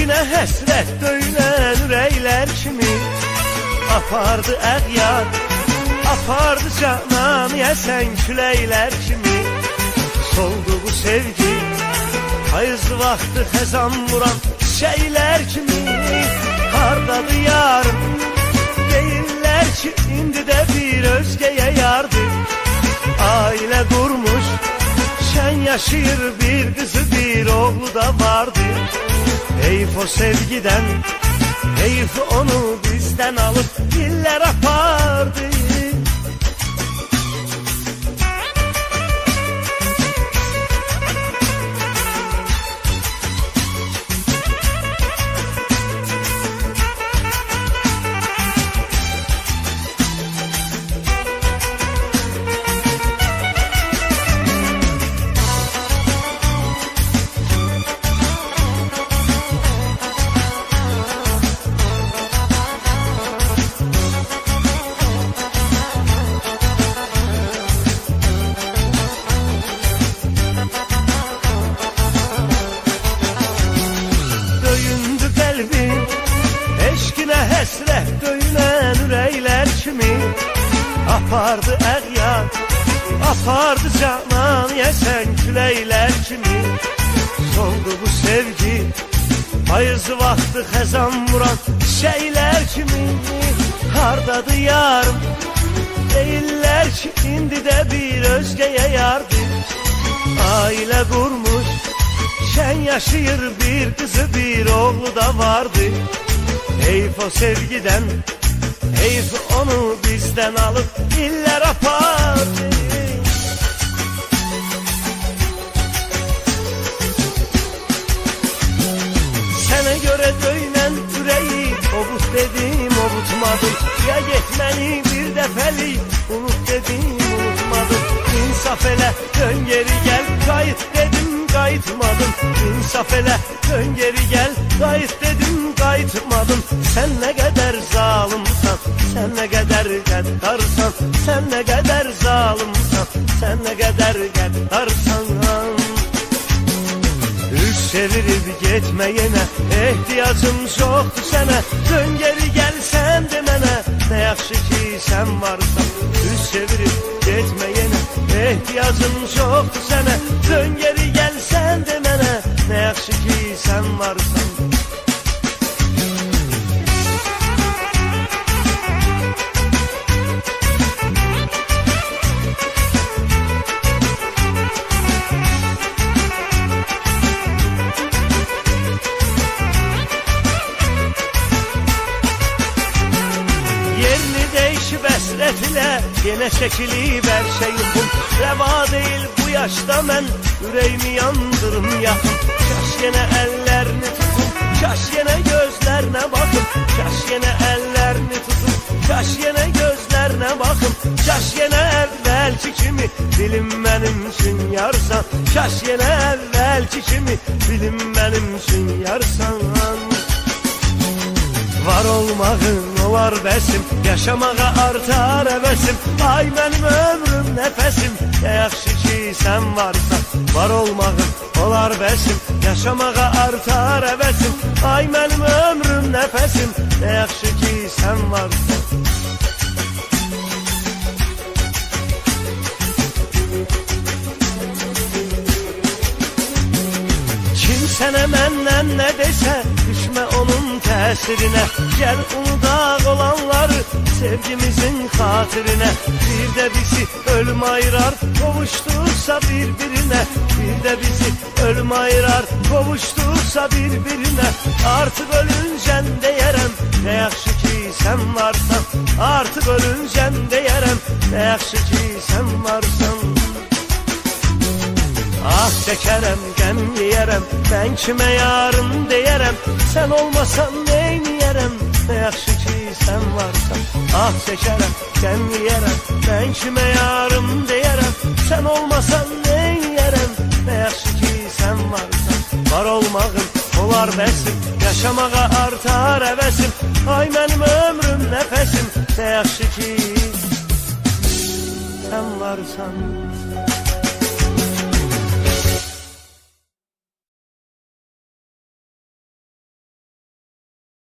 Eşkinə həsrət döyünən ürəklər kimi apardı əğyar, apardı canan yəsən küləklər kimi. Soldu bu sevgi payız vaxtı xəzan vuran çiçəklər kimi. Hardadır yarım deyirlər ki, indi də bir özgəyə yardır. Ailə qurmuş şən yaşayır, bir qızı bir oğlu da vardı. Heyf o sevgiden, heyf onu bizden alıp diller apardı. Həsrət döyünən ürəklər kimi apardı əğyar, apardı canan yəsən küləklər kimi. Soldu bu sevgi payız vaxtı xəzan vuran çiçəklər kimi. Hardadır yarım deyirlər ki, indi də bir özgəyə yardır. Ailə qurmuş şən yaşayır, bir qızı bir oğlu da vardı. Heyf o sevgiden, heyf onu bizden alıp diller apardı. Sənə görə döyünən ürəyi ovut dedim, ovutmadım. Ya getməni bir dəfəlik unut dedim, unutmadım. İnsaf elə, dön geri gel, qayıt dedim, qayıtmadım. İnsaf elə, dön geri gel, qayıt dedim, qayıtmadım. Sen ne kadar zalimsan, sen ne kadar qəddarsan, sen ne kadar zalimsan, sen ne kadar qəddarsan. Üç çevirib getməyənə ehtiyacım çoxdur sənə. Dön geri gel sen de mənə, nə yaxşı ki sen varsan. Üç çevirib getməyənə ehtiyacım çoxdur sənə. Dön geri gel sen de mənə, nə yaxşı ki sen varsan. Həsrət ilə yenə çəkilib hər şey yuxum. Rəva deyil bu yaşda mən ürəyimi yandırım yaxın. Kaş yenə əllərini tutum, kaş yenə gözlərinə baxım. Kaş yenə əllərini tutum, kaş yenə gözlərinə baxım. Kaş yenə əvvəlki kimi dilim mənim üçün yarsan. Kaş yenə əvvəlki kimi dilim mənim üçün yarsan. Var olmağın olar bəsim, yaşamağa artar əvəsim. Ay mənim ömrüm nəfəsim, nə yaxşı ki sən varsan. Var olmağın olar bəsim, yaşamağa artar əvəsim. Ay mənim ömrüm nəfəsim, nə yaxşı ki sən varsan. Kim sənə məndən nə desə, düşmə onun təsirinə. Gəl unudaq olanları sevgimizin xatirinə. Bir də bizi ölüm ayırar, qovuşdursa bir-birinə. Bir də bizi ölüm ayırar, qovuşdursa bir-birinə. Artıq ölüncən deyərəm, nə yaxşı ki sən varsan. Artıq ölüncən deyərəm, nə yaxşı ki sən varsan. Ah çəkərəm, qəm yeyərəm, mən kimə yarım deyərəm. Sən olmasan neyniyərəm, nə yaxşı ki sən varsan. Ah çəkərəm, qəm yeyərəm, mən kimə yarım deyərəm. Sən olmasan neyniyərəm, nə yaxşı ki sən varsan. Var olmağın olar bəsim, yaşamağa artar əvəsim. Ay mənim ömrüm nəfəsim, nə yaxşı ki sən varsan.